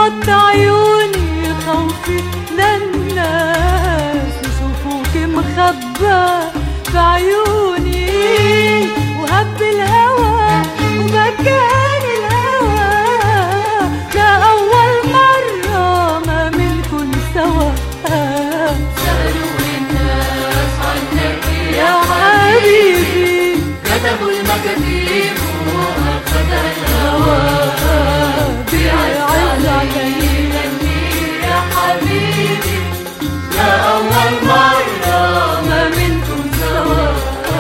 غمضت عيوني خوفي للناس يشوفوك مخبى في عيوني، وهب الهوى وبكاني الهوى، لا أول مرة ما منكن سوا. سألوني الناس عنك يا حبيبي، كتبوا المكاتيب وأخذ الهوى بيعز علي يا حبيبي، لا أول مرة ما منكم سوا.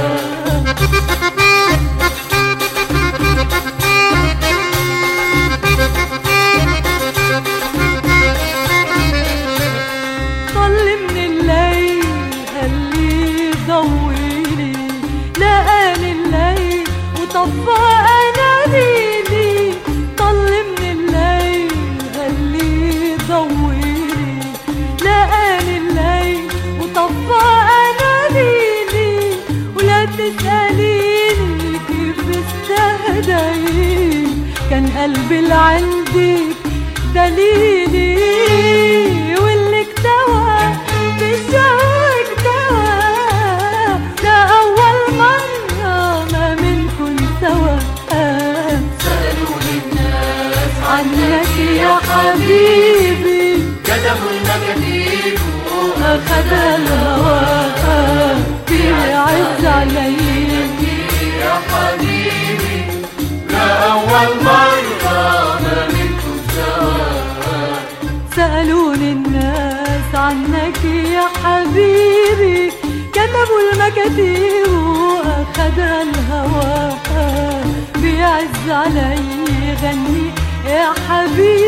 طل من الليل خليه ضويلي، لقاني الليل وطفى اناديلي. طل من الليل خليه ضويلي، لقاني الليل وطفى اناديلي. ولا تسأليني كيف استهديت، كان قلبي اللي عندك دليلي، واللي اكتوى بالشوق اكتوى، ده أول مرة ما منكن سوا. سألوني الناس عنك يا حبيبي، كتبوا المكاتيب أخذ الهوى بيعز علي يا حبيبي، لا أول مرة ما منكم سوا. سألوني الناس عنك يا حبيبي، كتبوا المكاتيب وأخذ الهوى بيعز علي غني يا حبيبي.